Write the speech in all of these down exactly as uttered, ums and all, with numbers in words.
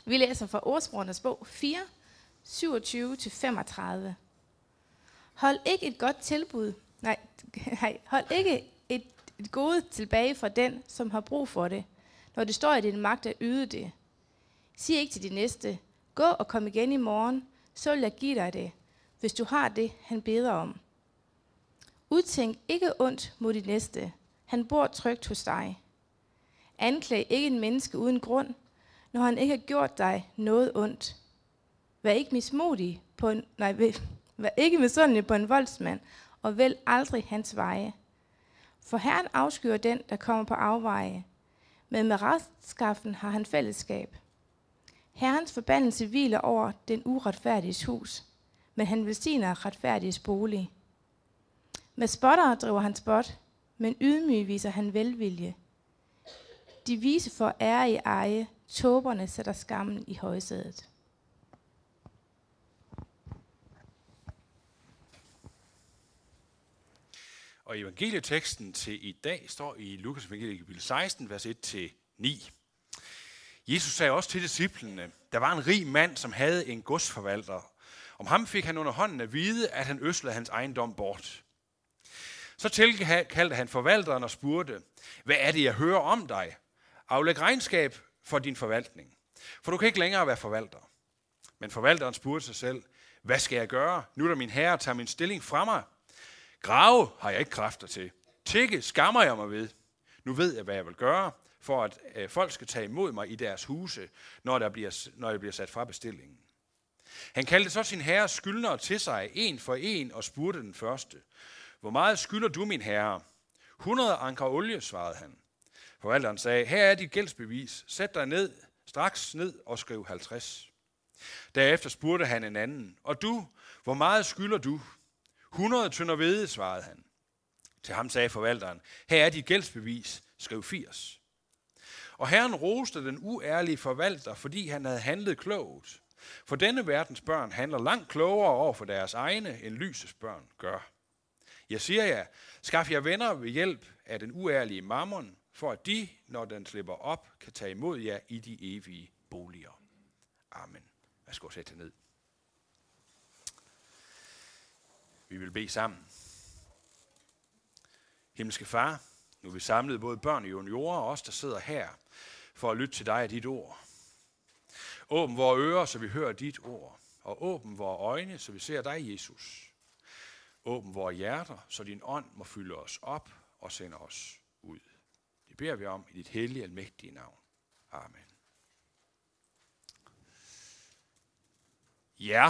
Vi læser fra Ordsprogenes bog fire, syvogtyve til femogtredive. Hold ikke et godt tilbud, nej, nej hold ikke et, et gode tilbage fra den, som har brug for det, når det står i din magt at yde det. Sig ikke til din næste, gå og kom igen i morgen, så vil jeg give dig det, hvis du har det, han beder om. Udtænk ikke ondt mod din næste, han bor trygt hos dig. Anklag ikke en menneske uden grund, når han ikke har gjort dig noget ondt. Vær ikke mismodig på en, nej, vær ikke misundelig på en voldsmand, og vælg aldrig hans veje. For Herren afskyer den, der kommer på afveje, men med retskaffen har han fællesskab. Herrens forbandelse hviler over den uretfærdiges hus, men han velsigner retfærdiges bolig. Med spottere driver han spot, men ydmyg viser han velvilje. De vise for ære i eje, tåberne sætter skammen i højsædet. Og evangelieteksten til i dag står i Lukas evangeliet kapitel seksten, vers et til ni. Jesus sagde også til disciplene, der var en rig mand, som havde en godsforvalter. Om ham fik han under hånden at vide, at han øslede hans ejendom bort. Så tilkaldte han forvalteren og spurgte, hvad er det, jeg hører om dig? Aflæg regnskab for din forvaltning, for du kan ikke længere være forvalter. Men forvalteren spurgte sig selv, hvad skal jeg gøre, nu da min herre tager min stilling fra mig? Grave har jeg ikke kræfter til. Tikke skammer jeg mig ved. Nu ved jeg, hvad jeg vil gøre, for at øh, folk skal tage imod mig i deres huse, når, der bliver, når jeg bliver sat fra bestillingen. Han kaldte så sin herres skyldnere til sig, en for en, og spurgte den første. Hvor meget skylder du, min herre? hundrede anker olie, svarede han. Forvalteren sagde, her er dit gældsbevis. Sæt dig ned, straks ned og skriv halvtreds. Derefter spurgte han en anden. Og du, hvor meget skylder du? hundrede tønder hvede, svarede han. Til ham sagde forvalteren, her er dit gældsbevis. Skriv firs. Og herren roste den uærlige forvalter, fordi han havde handlet klogt. For denne verdens børn handler langt klogere over for deres egne, end lysets børn gør. Jeg siger jer, skaf jer venner ved hjælp af den uærlige mammon, for at de, når den slipper op, kan tage imod jer i de evige boliger. Amen. Værsgo, sæt jer ned. Vi vil bede sammen. Himmelske Far, nu er vi samlet både børn og juniorer og os, der sidder her, for at lytte til dig og dit ord. Åbn vores ører, så vi hører dit ord, og åbn vores øjne, så vi ser dig, Jesus. Åbn vores hjerter, så din ånd må fylde os op og sende os ud. Det beder vi om i dit hellige og almægtige navn. Amen. Ja,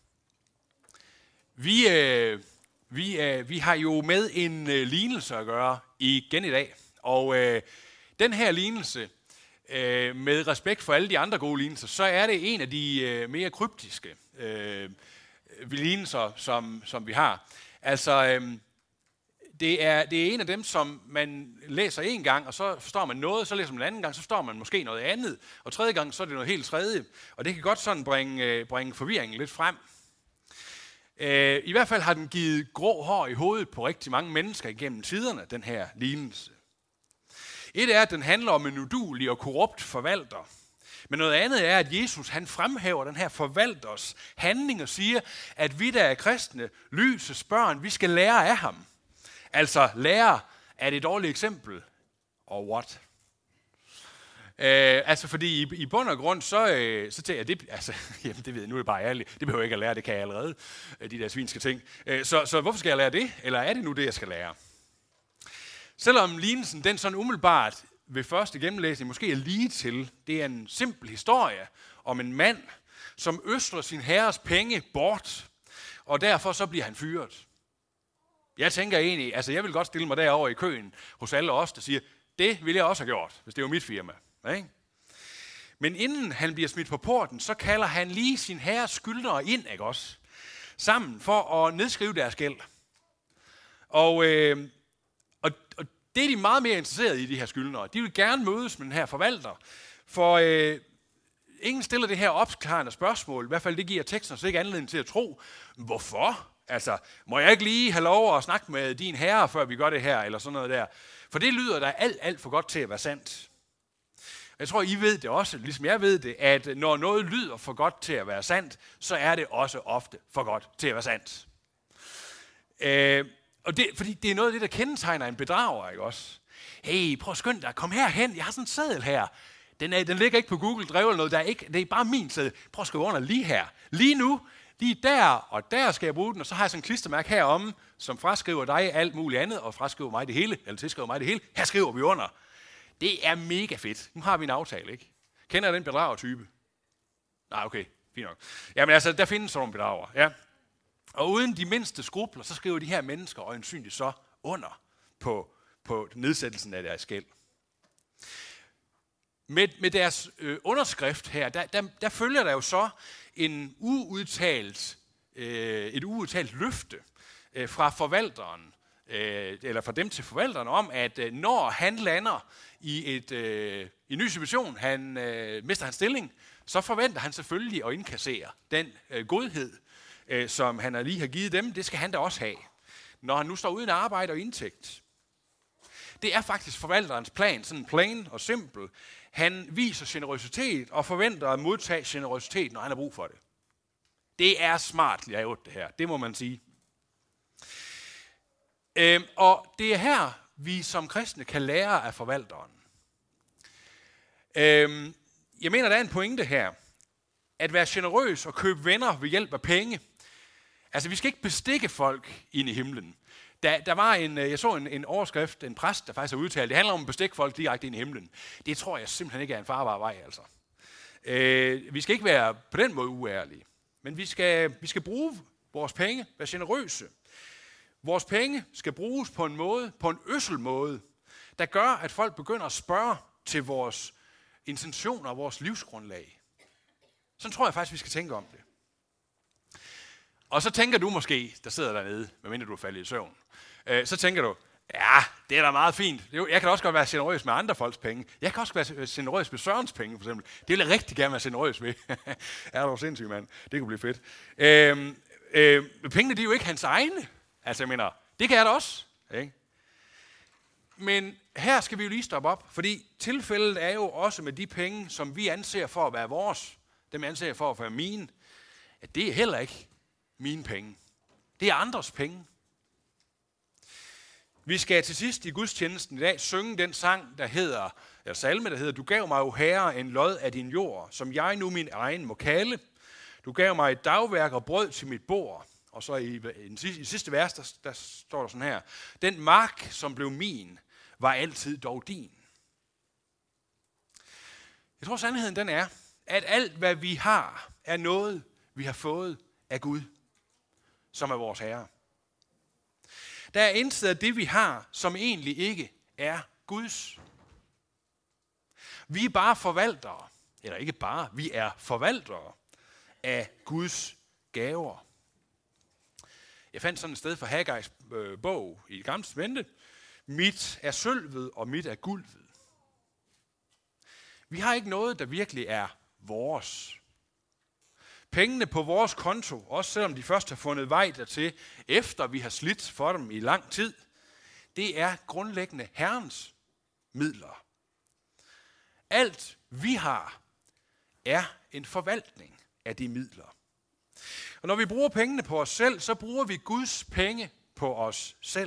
vi, øh, vi, øh, vi har jo med en øh, lignelse at gøre igen i dag. Og øh, den her lignelse, øh, med respekt for alle de andre gode lignelser, så er det en af de øh, mere kryptiske øh, lignelser, som, som vi har. Altså, øh, det, er, det er en af dem, som man læser en gang, og så forstår man noget, så læser man en anden gang, så forstår man måske noget andet, og tredje gang, så er det noget helt tredje. Og det kan godt sådan bringe, øh, bringe forvirringen lidt frem. Øh, I hvert fald har den givet grå hår i hovedet på rigtig mange mennesker igennem tiderne, den her lignelse. Et er, at den handler om en uduelig og korrupt forvalter. Men noget andet er, at Jesus han fremhæver den her forvalters handling og siger, at vi, der er kristne, lysets børn, vi skal lære af ham. Altså lære er det et dårligt eksempel, og what? Øh, altså fordi i, i bund og grund, så, øh, så tænker jeg, det, altså, jamen, det ved jeg, nu er det bare ærligt, det behøver jeg ikke at lære, det kan jeg allerede, de der svinske ting. Øh, så, så hvorfor skal jeg lære det, eller er det nu det, jeg skal lære? Selvom lignelsen, den sådan umiddelbart ved første gennemlæsning måske er lige til, det er en simpel historie om en mand, som øsler sin herres penge bort, og derfor så bliver han fyret. Jeg tænker egentlig, altså jeg vil godt stille mig derovre i køen hos alle os, der siger, det ville jeg også have gjort, hvis det var mit firma. Ikke? Men inden han bliver smidt på porten, så kalder han lige sin herres skyldnere ind, ikke også? Sammen for at nedskrive deres gæld. Og, øh, og, og det er de meget mere interesserede i, de her skyldnere. De vil gerne mødes med den her forvalter, for øh, ingen stiller det her opklarende spørgsmål, i hvert fald det giver teksten så ikke anledning til at tro, hvorfor? Altså, må jeg ikke lige have lov at snakke med din herre, før vi gør det her, eller sådan noget der? For det lyder da alt, alt for godt til at være sandt. Jeg tror, I ved det også, ligesom jeg ved det, at når noget lyder for godt til at være sandt, så er det også ofte for godt til at være sandt. Øh, og det, fordi det er noget af det, der kendetegner en bedrager, ikke også? Hey, prøv at skynde dig, kom herhen, jeg har sådan en seddel her. Den, er, den ligger ikke på Google Drive eller noget, der er ikke, det er bare min seddel. Prøv at skrive under lige her. Lige nu, lige der, og der skal jeg bruge den, og så har jeg sådan en klistermærke heromme, som fraskriver dig alt muligt andet, og fraskriver mig det hele, eller tilskriver mig det hele. Her skriver vi under. Det er mega fedt. Nu har vi en aftale, ikke? Kender jeg den bedragertype? Nej, okay, fint nok. Jamen altså, der findes sådan nogle bedrager, ja. Og uden de mindste skrupler, så skriver de her mennesker øjensynligt så under på, på nedsættelsen af deres gæld. Med, med deres øh, underskrift her, der, der, der følger der jo så en uudtalt, øh, et uudtalt løfte øh, fra forvalteren, øh, eller fra dem til forvalteren, om at øh, når han lander i et, øh, en ny situation, han øh, mister hans stilling, så forventer han selvfølgelig at indkassere den øh, godhed, øh, som han lige har givet dem. Det skal han da også have, når han nu står uden arbejde og indtægt. Det er faktisk forvalterens plan, sådan plain og simpel. Han viser generøsitet og forventer at modtage generøsitet, når han har brug for det. Det er smart lavet det her, det må man sige. Øhm, og det er her, vi som kristne kan lære af forvalteren. Øhm, jeg mener, der er en pointe her. At være generøs og købe venner ved hjælp af penge. Altså, vi skal ikke bestikke folk ind i himlen. Der, der var en, jeg så en, en overskrift, en præst, der faktisk har udtalt, det handler om at bestikke folk direkte ind i himlen. Det tror jeg simpelthen ikke er en farbar vej, altså. Øh, vi skal ikke være på den måde uærlige, men vi skal, vi skal bruge vores penge, være generøse. Vores penge skal bruges på en måde, på en øssel måde, der gør, at folk begynder at spørge til vores intentioner og vores livsgrundlag. Sådan tror jeg faktisk, vi skal tænke om det. Og så tænker du måske, der sidder dernede, medmindre du er faldet i søvn, øh, så tænker du, ja, det er da meget fint. Jeg kan også godt være generøs med andre folks penge. Jeg kan også være generøs med Sørens penge, for eksempel. Det vil jeg rigtig gerne være generøs ved. Er du sindssyg, mand? Det kunne blive fedt. Øh, øh, pengene, de er jo ikke hans egne. Altså, jeg mener, det kan jeg da også. Ikke? Men her skal vi jo lige stoppe op, fordi tilfældet er jo også med de penge, som vi anser for at være vores, dem anser for at være mine, at det er heller ikke mine penge. Det er andres penge. Vi skal til sidst i gudstjenesten i dag synge den sang, der hedder, eller salme, der hedder, du gav mig, o Herre, en lod af din jord, som jeg nu min egen må kalde. Du gav mig et dagværk og brød til mit bord. Og så i, i, i sidste vers, der, der står der sådan her, den mark, som blev min, var altid dog din. Jeg tror, sandheden den er, at alt, hvad vi har, er noget, vi har fået af Gud, som er vores Herre. Der er intet af det, vi har, som egentlig ikke er Guds. Vi er bare forvaltere, eller ikke bare, vi er forvaltere af Guds gaver. Jeg fandt sådan et sted fra Haggais øh, bog i det gamle testamente. Mit er sølvet, og mit er guldet. Vi har ikke noget, der virkelig er vores. Pengene på vores konto, også selvom de først har fundet vej dertil, efter vi har slidt for dem i lang tid, det er grundlæggende Herrens midler. Alt vi har, er en forvaltning af de midler. Og når vi bruger pengene på os selv, så bruger vi Guds penge på os selv.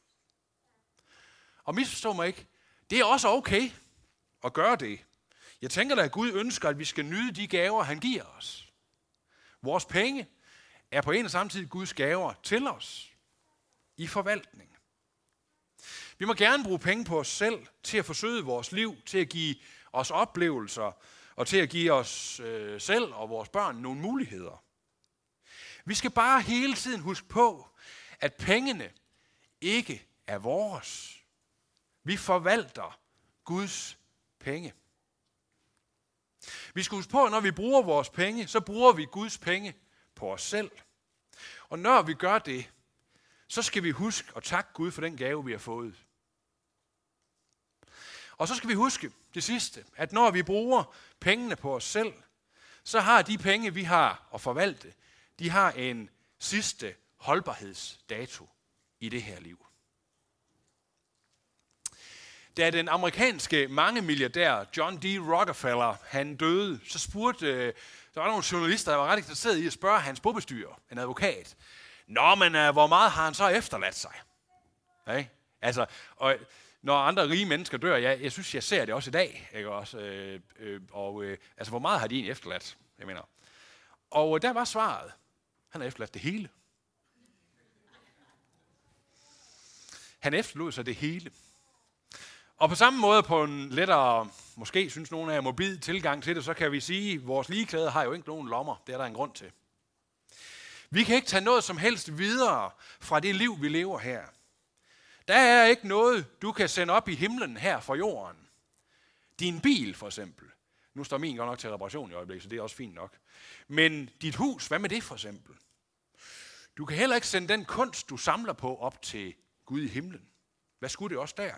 Og misforstå mig ikke, det er også okay at gøre det. Jeg tænker da, at Gud ønsker, at vi skal nyde de gaver, han giver os. Vores penge er på en og samme tid Guds gaver til os i forvaltning. Vi må gerne bruge penge på os selv til at forsøge vores liv, til at give os oplevelser og til at give os øh, selv og vores børn nogle muligheder. Vi skal bare hele tiden huske på, at pengene ikke er vores. Vi forvalter Guds penge. Vi skal huske på, at når vi bruger vores penge, så bruger vi Guds penge på os selv. Og når vi gør det, så skal vi huske at takke Gud for den gave, vi har fået. Og så skal vi huske det sidste, at når vi bruger pengene på os selv, så har de penge, vi har at forvalte, de har en sidste holdbarhedsdato i det her liv. Da den amerikanske mangemilliardær John D. Rockefeller, han døde, så spurgte, øh, der var nogle journalister, der var ret interesseret i at spørge hans bogbestyrer, en advokat. Nå, men øh, hvor meget har han så efterladt sig? Okay? Altså, og når andre rige mennesker dør, jeg, jeg synes, jeg ser det også i dag, ikke også? Øh, øh, og øh, altså, hvor meget har de egentlig efterladt? Jeg mener. Og der var svaret, han har efterladt det hele. Han efterlod sig det hele. Og på samme måde, på en lettere, måske synes nogen af mobil tilgang til det, så kan vi sige, at vores ligeklæder har jo ikke nogen lommer. Det er der en grund til. Vi kan ikke tage noget som helst videre fra det liv, vi lever her. Der er ikke noget, du kan sende op i himlen her fra jorden. Din bil for eksempel. Nu står min godt nok til reparation i øjeblikket, så det er også fint nok. Men dit hus, hvad med det for eksempel? Du kan heller ikke sende den kunst, du samler på, op til Gud i himlen. Hvad skulle det også der?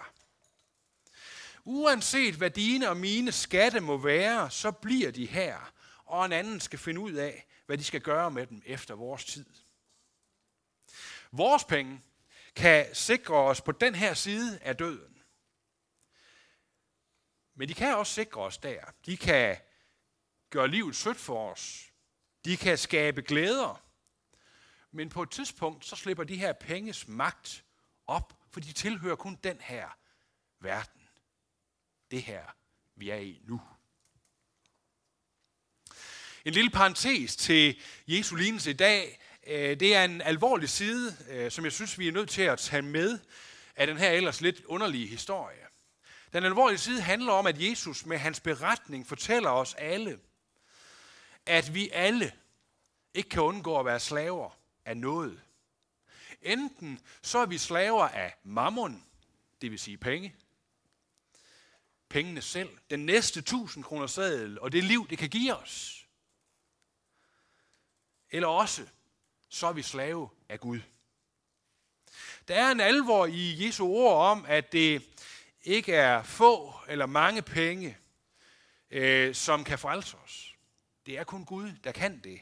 Uanset hvad dine og mine skatte må være, så bliver de her, og en anden skal finde ud af, hvad de skal gøre med dem efter vores tid. Vores penge kan sikre os på den her side af døden. Men de kan også sikre os der. De kan gøre livet sødt for os. De kan skabe glæder. Men på et tidspunkt, så slipper de her penges magt op, for de tilhører kun den her verden. Det her, vi er i nu. En lille parentes til Jesu lignelse i dag. Det er en alvorlig side, som jeg synes, vi er nødt til at tage med af den her ellers lidt underlige historie. Den alvorlige side handler om, at Jesus med hans beretning fortæller os alle, at vi alle ikke kan undgå at være slaver af noget. Enten så er vi slaver af mammon, det vil sige penge, pengene selv, den næste tusind kroner seddel og det liv, det kan give os. Eller også, så er vi slave af Gud. Der er en alvor i Jesu ord om, at det ikke er få eller mange penge, øh, som kan frelse os. Det er kun Gud, der kan det.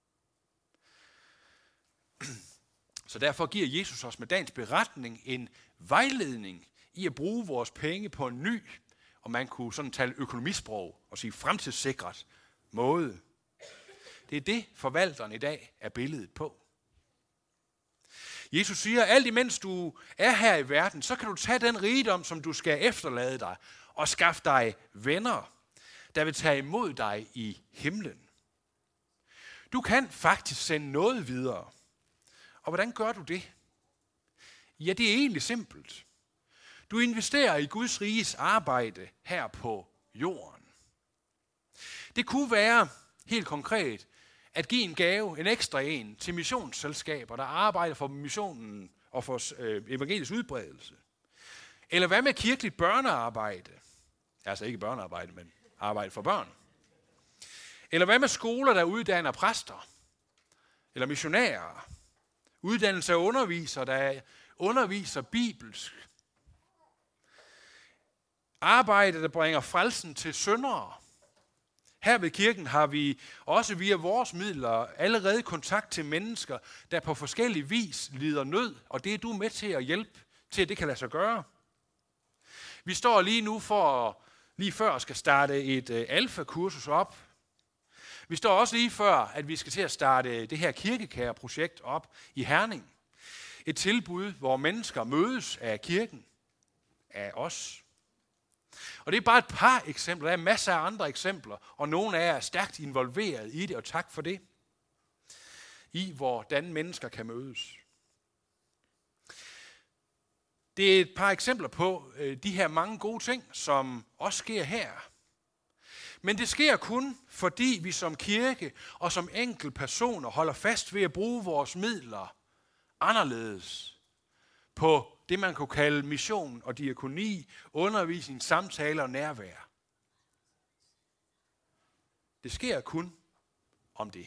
Så derfor giver Jesus os med dagens beretning en vejledning i at bruge vores penge på en ny, og man kunne sådan tale økonomisprog og sige fremtidssikret måde. Det er det, forvalteren i dag er billedet på. Jesus siger, alt imens du er her i verden, så kan du tage den rigdom, som du skal efterlade dig, og skaffe dig venner, der vil tage imod dig i himlen. Du kan faktisk sende noget videre. Og hvordan gør du det? Ja, det er egentlig simpelt. Du investerer i Guds riges arbejde her på jorden. Det kunne være helt konkret at give en gave, en ekstra en, til missionsselskaber, der arbejder for missionen og for øh, evangelisk udbredelse. Eller hvad med kirkeligt børnearbejde? Altså ikke børnearbejde, men arbejde for børn. Eller hvad med skoler, der uddanner præster? Eller missionærer? Uddannelse af undervisere, der underviser bibelsk. Arbejde, der bringer frelsen til syndere. Her ved kirken har vi også via vores midler allerede kontakt til mennesker, der på forskellige vis lider nød, og det er du med til at hjælpe til, at det kan lade sig gøre. Vi står lige nu for, lige før skal starte et uh, alfa-kursus op. Vi står også lige før, at vi skal til at starte det her kirkekære-projekt op i Herning. Et tilbud, hvor mennesker mødes af kirken, af os. Og det er bare et par eksempler. Der er masser af andre eksempler, og nogle af jer er stærkt involveret i det, og tak for det. I hvordan mennesker kan mødes. Det er et par eksempler på øh, de her mange gode ting, som også sker her. Men det sker kun, fordi vi som kirke og som enkelte personer holder fast ved at bruge vores midler anderledes på det, man kunne kalde mission og diakoni, undervisning, samtaler og nærvær. Det sker kun om det.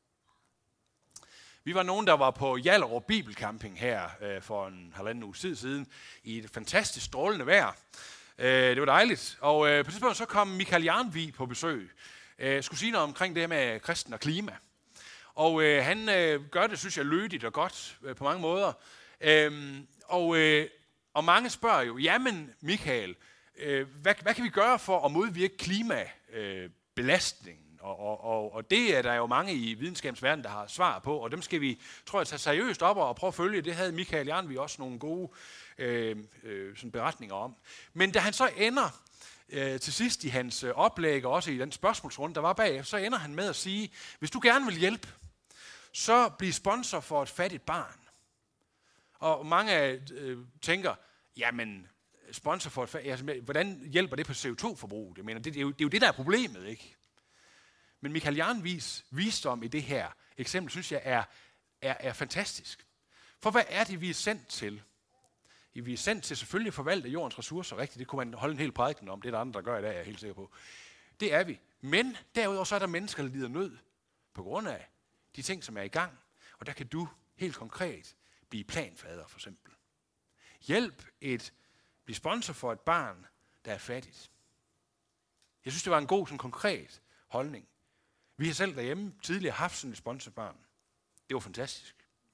Vi var nogen, der var på Hjallerup Bibelcamping her øh, for en halvanden uge tid siden i et fantastisk strålende vejr. Øh, det var dejligt. Og øh, på det tidspunkt så kom Michael Jarnvig på besøg. Øh, skulle sige noget omkring det her med kristen og klima. Og øh, han øh, gør det, synes jeg, lødigt og godt øh, på mange måder. Øh, og, øh, Og mange spørger jo, jamen Michael, øh, hvad, hvad kan vi gøre for at modvirke klimabelastningen? Øh, og, og, og, og det er der jo mange i videnskabens verden, der har svar på, og dem skal vi, tror jeg, tage seriøst op og prøve at følge. Det havde Michael Jernvig også nogle gode øh, øh, sådan beretninger om. Men da han så ender øh, til sidst i hans øh, oplæg, og også i den spørgsmålsrunde, der var bag, så ender han med at sige, hvis du gerne vil hjælpe, så bliv sponsor for et fattigt barn. Og mange øh, tænker, jamen, sponsor for et fattigt, altså, hvordan hjælper det på C O to forbrug? Jeg mener, det, det, er jo, det er jo det, der er problemet, ikke? Men Michael Jernvigs visdom i det her eksempel, synes jeg, er, er, er fantastisk. For hvad er det, vi er sendt til? Vi er sendt til selvfølgelig at forvalte jordens ressourcer rigtigt. Det kunne man holde en hel prædiken om. Det er der andre, der gør i dag, er jeg helt sikker på. Det er vi. Men derudover så er der mennesker, der lider nød på grund af de ting, som er i gang. Og der kan du helt konkret blive planfader, for eksempel. Hjælp et, bliv sponsor for et barn, der er fattigt. Jeg synes, det var en god, sådan konkret holdning. Vi har selv derhjemme tidligere haft sådan et sponsorbarn. Det var fantastisk.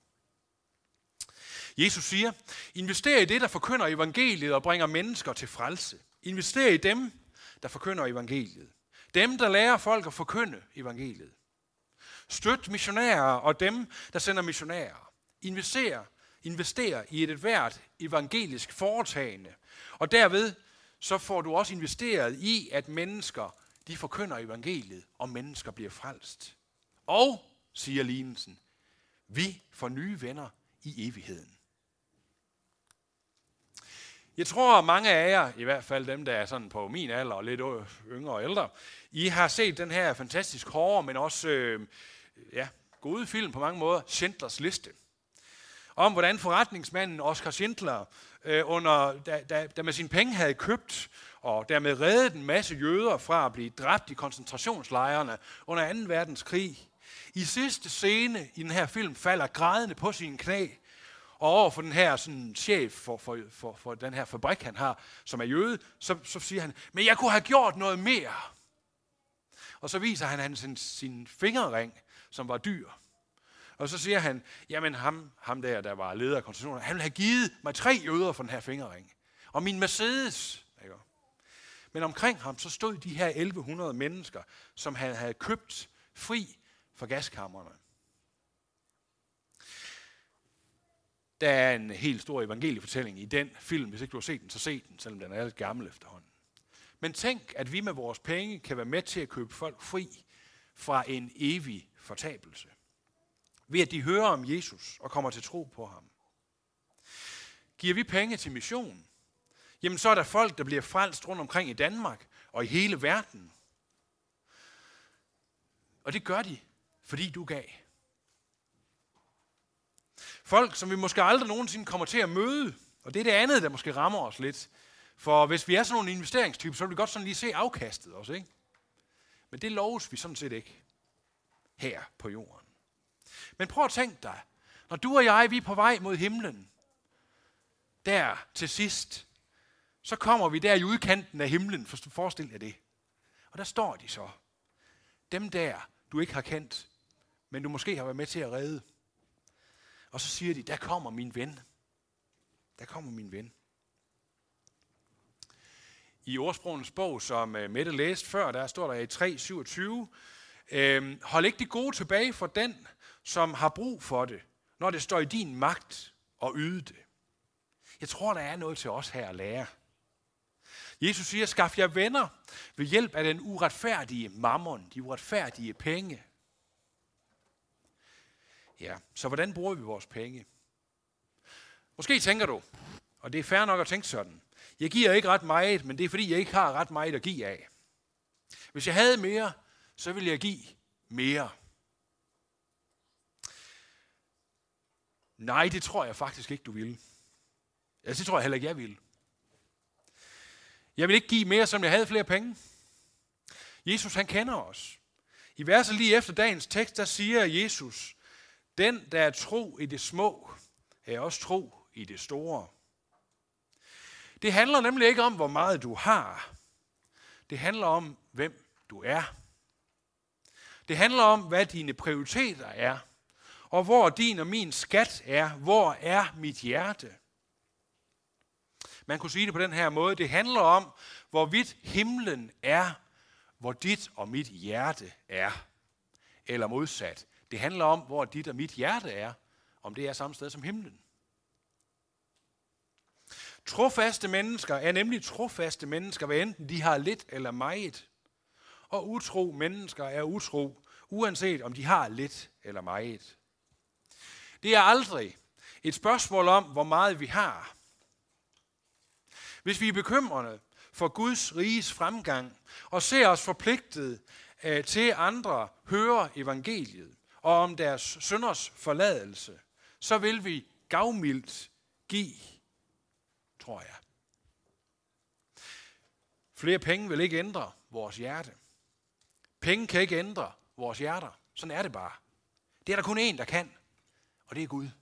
Jesus siger, invester i det, der forkynder evangeliet og bringer mennesker til frelse. Invester i dem, der forkynder evangeliet. Dem, der lærer folk at forkynde evangeliet. Støt missionærer og dem, der sender missionærer. Invester, invester i et hvert evangelisk foretagende. Og derved så får du også investeret i, at mennesker de forkynder evangeliet, og mennesker bliver frelst. Og, siger lignelsen, vi får nye venner i evigheden. Jeg tror, mange af jer, i hvert fald dem, der er sådan på min alder og lidt yngre og ældre, I har set den her fantastisk hårde, men også øh, ja, gode film på mange måder, Schindlers Liste. Om hvordan forretningsmanden Oskar Schindler, øh, under, da, da, da med sine penge havde købt og dermed reddet en masse jøder fra at blive dræbt i koncentrationslejrene under anden verdenskrig. I sidste scene i den her film falder grædende på sine knæ, og over for den her sådan, chef for, for, for, for den her fabrik, han har, som er jøde, så, så siger han, men jeg kunne have gjort noget mere. Og så viser han, han sin, sin fingerring, som var dyr. Og så siger han, jamen ham, ham der, der var leder af koncentrationen, han ville have givet mig tre jøder for den her fingerring. Og min Mercedes. Ikke? Men omkring ham, så stod de her elleve hundrede mennesker, som han havde købt fri fra gaskammerne. Der er en helt stor evangeliefortælling i den film. Hvis ikke du har set den, så se den, selvom den er lidt gammel efterhånden. Men tænk, at vi med vores penge kan være med til at købe folk fri fra en evig fortabelse. Ved at de hører om Jesus og kommer til tro på ham. Giver vi penge til mission, jamen så er der folk, der bliver frelst rundt omkring i Danmark og i hele verden. Og det gør de, fordi du gav. Folk, som vi måske aldrig nogensinde kommer til at møde, og det er det andet, der måske rammer os lidt. For hvis vi er sådan nogle investeringstyper, så vil vi godt sådan lige se afkastet også, ikke? Men det loves vi sådan set ikke her på jorden. Men prøv at tænke dig, når du og jeg, vi er på vej mod himlen, der til sidst, så kommer vi der i udkanten af himlen, forestil jer det. Og der står de så, dem der, du ikke har kendt, men du måske har været med til at redde. Og så siger de, der kommer min ven. Der kommer min ven. I ordsprogenes bog, som Mette læste før, der står der i tre syvogtyve, øh, hold ikke det gode tilbage for den, som har brug for det, når det står i din magt at yde det. Jeg tror, der er noget til os her at lære. Jesus siger, skaf jer venner ved hjælp af den uretfærdige mammon, de uretfærdige penge. Ja, så hvordan bruger vi vores penge? Måske tænker du, og det er fair nok at tænke sådan, jeg giver ikke ret meget, men det er fordi, jeg ikke har ret meget at give af. Hvis jeg havde mere, så ville jeg give mere. Nej, det tror jeg faktisk ikke, du ville. Altså, det tror jeg heller ikke, jeg ville. Jeg vil ikke give mere, som jeg havde flere penge. Jesus, han kender os. I verset lige efter dagens tekst, der siger Jesus, den, der er tro i det små, er også tro i det store. Det handler nemlig ikke om, hvor meget du har. Det handler om, hvem du er. Det handler om, hvad dine prioriteter er, og hvor din og min skat er. Hvor er mit hjerte? Man kunne sige det på den her måde. Det handler om, hvorvidt himlen er, hvor dit og mit hjerte er. Eller modsat. Det handler om, hvor dit og mit hjerte er, om det er samme sted som himlen. Trofaste mennesker er nemlig trofaste mennesker, hvad enten de har lidt eller meget. Og utro mennesker er utro, uanset om de har lidt eller meget. Det er aldrig et spørgsmål om, hvor meget vi har. Hvis vi er bekymrede for Guds riges fremgang og ser os forpligtet uh, til andre høre evangeliet og om deres synders forladelse, så vil vi gavmildt give, tror jeg. Flere penge vil ikke ændre vores hjerte. Penge kan ikke ændre vores hjerter. Sådan er det bare. Det er der kun én, der kan, og det er Gud.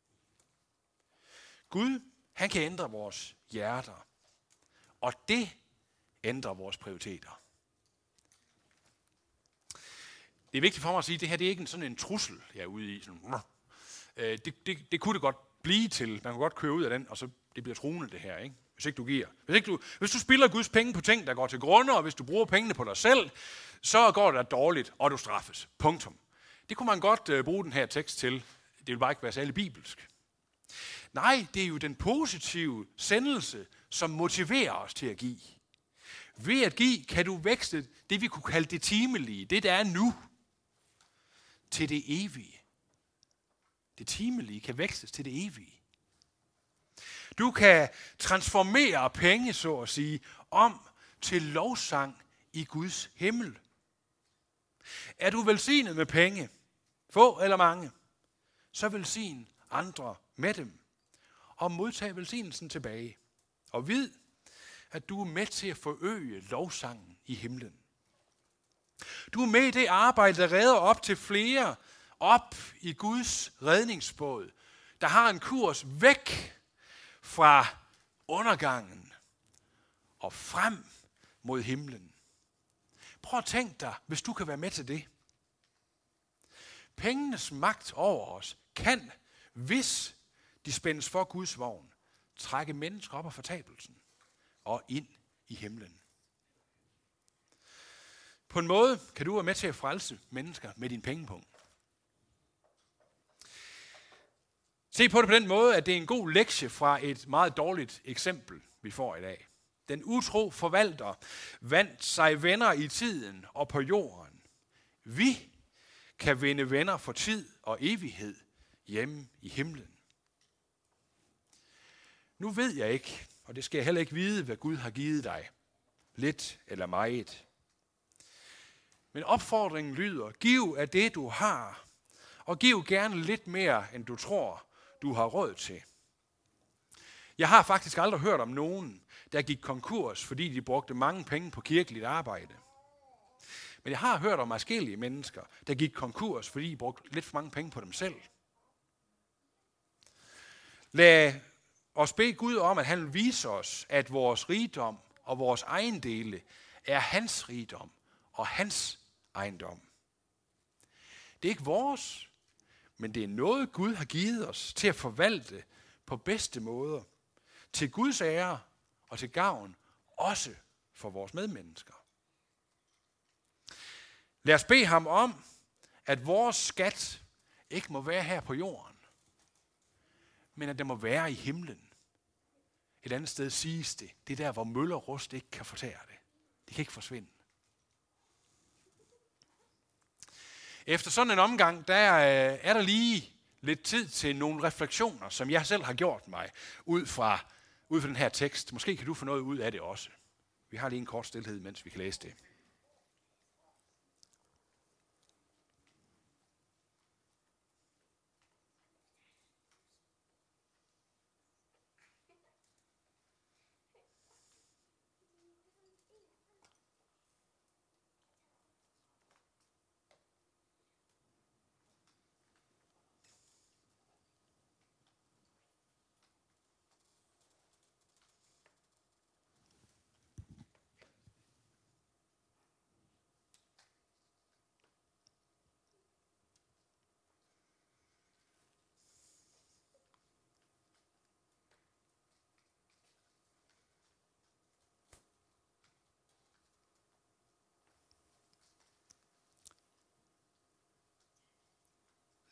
Gud, han kan ændre vores hjerter, og det ændrer vores prioriteter. Det er vigtigt for mig at sige, at det her det er ikke sådan en trussel, jeg er ude i. Sådan, det, det, det kunne det godt blive til. Man kan godt køre ud af den, og så det bliver truende det her, ikke? Hvis ikke du giver. Hvis, ikke du, hvis du spilder Guds penge på ting, der går til grunde, og hvis du bruger pengene på dig selv, så går det dårligt, og du straffes. Punktum. Det kunne man godt uh, bruge den her tekst til. Det vil bare ikke være særlig bibelsk. Nej, det er jo den positive sendelse, som motiverer os til at give. Ved at give, kan du vækste det, vi kunne kalde det timelige, det der er nu, til det evige. Det timelige kan vækstes til det evige. Du kan transformere penge, så at sige, om til lovsang i Guds himmel. Er du velsignet med penge, få eller mange, så velsign andre med dem, og modtag velsignelsen tilbage. Og vid, at du er med til at forøge lovsangen i himlen. Du er med i det arbejde, der redder op til flere op i Guds redningsbåd, der har en kurs væk fra undergangen og frem mod himlen. Prøv at tænke dig, hvis du kan være med til det. Pengenes magt over os kan, hvis de spændes for Guds vogn, trække mennesker op af fortabelsen og ind i himlen. På en måde kan du være med til at frelse mennesker med din pengepunkt. Se på det på den måde, at det er en god lektie fra et meget dårligt eksempel, vi får i dag. Den utro forvalter vandt sig venner i tiden og på jorden. Vi kan vinde venner for tid og evighed hjemme i himlen. Nu ved jeg ikke, og det skal jeg heller ikke vide, hvad Gud har givet dig. Lidt eller meget. Men opfordringen lyder, giv af det, du har, og giv gerne lidt mere, end du tror, du har råd til. Jeg har faktisk aldrig hørt om nogen, der gik konkurs, fordi de brugte mange penge på kirkeligt arbejde. Men jeg har hørt om forskellige mennesker, der gik konkurs, fordi de brugte lidt for mange penge på dem selv. Lad os bede Gud om, at han vil vise os, at vores rigdom og vores ejendele er hans rigdom og hans ejendom. Det er ikke vores, men det er noget, Gud har givet os til at forvalte på bedste måder. Til Guds ære og til gavn, også for vores medmennesker. Lad os bede ham om, at vores skat ikke må være her på jorden, men at det må være i himlen. Et andet sted siges det, det er der, hvor møller og rust ikke kan fortære det. Det kan ikke forsvinde. Efter sådan en omgang, der er der lige lidt tid til nogle refleksioner, som jeg selv har gjort mig ud fra, ud fra den her tekst. Måske kan du få noget ud af det også. Vi har lige en kort stilhed, mens vi kan læse det.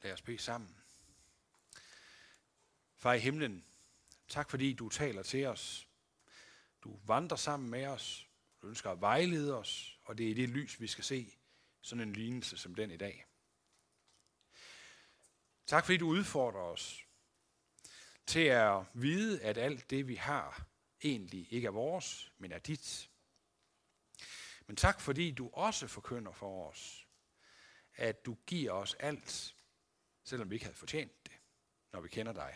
Lad os bede sammen. Far i himlen, tak fordi du taler til os. Du vandrer sammen med os. Du ønsker at vejlede os, og det er i det lys, vi skal se sådan en lignelse som den i dag. Tak fordi du udfordrer os til at vide, at alt det, vi har, egentlig ikke er vores, men er dit. Men tak fordi du også forkynder for os, at du giver os alt, selvom vi ikke havde fortjent det, når vi kender dig.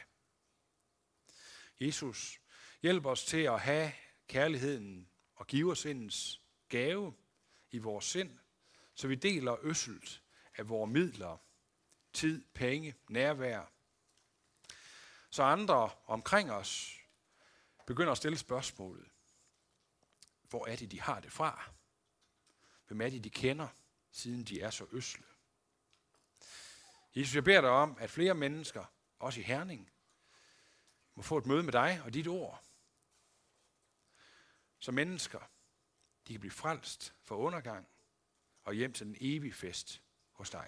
Jesus, hjælp os til at have kærligheden og giversindens gave i vores sind, så vi deler øsselt af vores midler, tid, penge, nærvær. Så andre omkring os begynder at stille spørgsmålet. Hvor er det, de har det fra? Hvem er det, de kender, siden de er så øsle? Jesus, jeg beder dig om, at flere mennesker, også i Herning, må få et møde med dig og dit ord. Så mennesker, de kan blive frelst for undergang og hjem til den evige fest hos dig.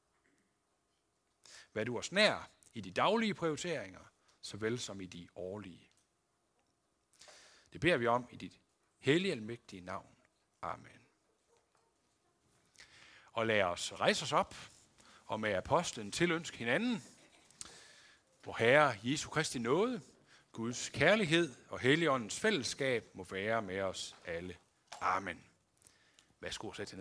Vær du os nær i de daglige prioriteringer, såvel som i de årlige. Det beder vi om i dit hellige almægtige navn. Amen. Og lad os rejse os op og med apostlen tilønske hinanden, hvor Herre Jesu Kristi nåde, Guds kærlighed og Helligåndens fællesskab må være med os alle. Amen. Værsgo, sæt